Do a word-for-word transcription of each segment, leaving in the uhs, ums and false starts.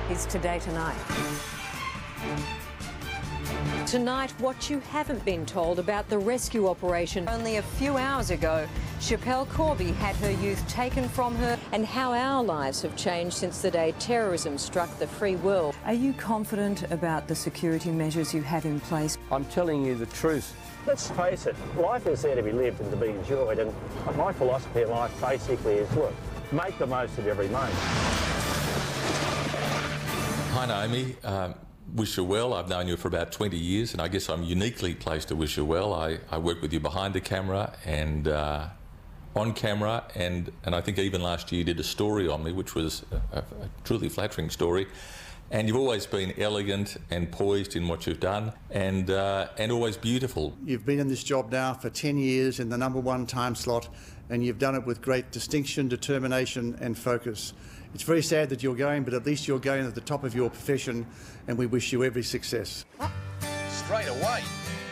is Today Tonight. Tonight, what you haven't been told about the rescue operation. Only a few hours ago, Schapelle Corby had her youth taken from her, and how our lives have changed since the day terrorism struck the free world. Are you confident about the security measures you have in place? I'm telling you the truth. Let's face it, life is there to be lived and to be enjoyed, and my philosophy in life basically is, look, make the most of every moment. Hi Naomi, um, wish you well. I've known you for about twenty years, and I guess I'm uniquely placed to wish you well. I, I work with you behind the camera and uh, on camera, and, and I think even last year you did a story on me, which was a, a truly flattering story. And you've always been elegant and poised in what you've done, and, uh, and always beautiful. You've been in this job now for ten years in the number one time slot, and you've done it with great distinction, determination and focus. It's very sad that you're going, but at least you're going at the top of your profession, and we wish you every success. Straight away.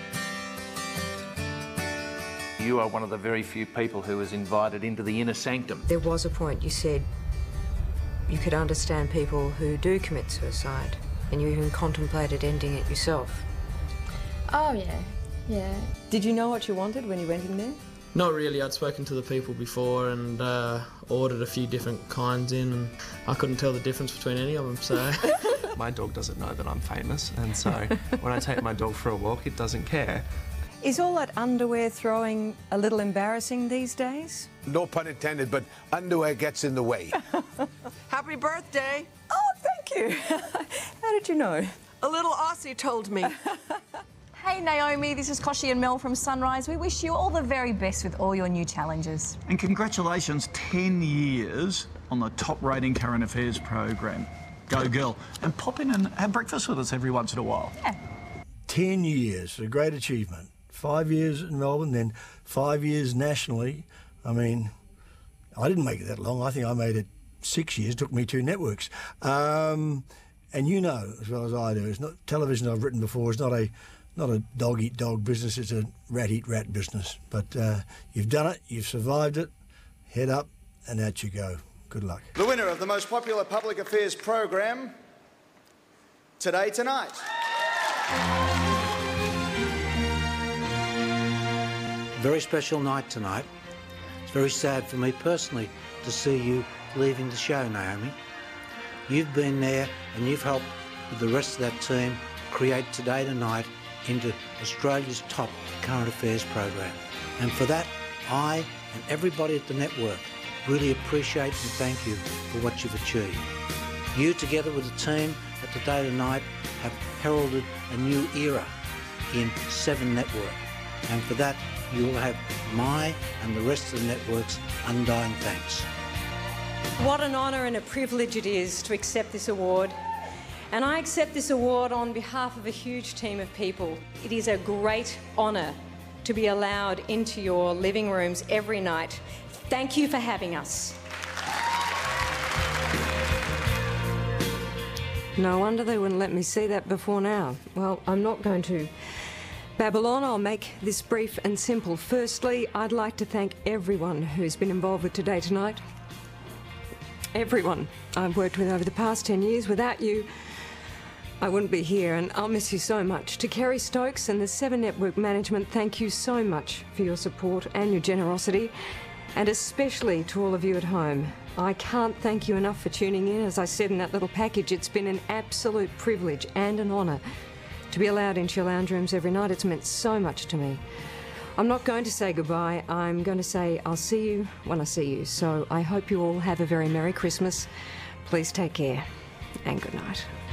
You are one of the very few people who was invited into the inner sanctum. There was a point you said you could understand people who do commit suicide, and you even contemplated ending it yourself. Oh, yeah, yeah. Did you know what you wanted when you went in there? Not really. I'd spoken to the people before and uh, ordered a few different kinds in, and I couldn't tell the difference between any of them, so... My dog doesn't know that I'm famous, and so when I take my dog for a walk, it doesn't care. Is all that underwear throwing a little embarrassing these days? No pun intended, but underwear gets in the way. Happy birthday. Oh, thank you. How did you know? A little Aussie told me. Hey Naomi, this is Koshi and Mel from Sunrise. We wish you all the very best with all your new challenges. And congratulations, ten years on the top rating current affairs program. Go girl. And pop in and have breakfast with us every once in a while. Yeah. Ten years, a great achievement. Five years in Melbourne, then five years nationally. I mean, I didn't make it that long. I think I made it six years. It took me two networks. Um, and you know, as well as I do, it's not television I've written before. It's not a not a dog-eat-dog business. It's a rat-eat-rat business. But uh, you've done it. You've survived it. Head up, and out you go. Good luck. The winner of the most popular public affairs program, Today Tonight. Very special night tonight. It's very sad for me personally to see you leaving the show, Naomi. You've been there and you've helped with the rest of that team create Today Tonight into Australia's top current affairs program. And for that, I and everybody at the network really appreciate and thank you for what you've achieved. You, together with the team at Today Tonight, have heralded a new era in Seven Network. And for that, you will have my and the rest of the network's undying thanks. What an honour and a privilege it is to accept this award. And I accept this award on behalf of a huge team of people. It is a great honour to be allowed into your living rooms every night. Thank you for having us. No wonder they wouldn't let me see that before now. Well, I'm not going to babble on. I'll make this brief and simple. Firstly, I'd like to thank everyone who's been involved with Today Tonight. Everyone I've worked with over the past ten years. Without you, I wouldn't be here, and I'll miss you so much. To Kerry Stokes and the Seven Network management, thank you so much for your support and your generosity, and especially to all of you at home. I can't thank you enough for tuning in. As I said in that little package, it's been an absolute privilege and an honour to be allowed into your lounge rooms every night. It's meant so much to me. I'm not going to say goodbye. I'm going to say I'll see you when I see you. So I hope you all have a very Merry Christmas. Please take care and good night.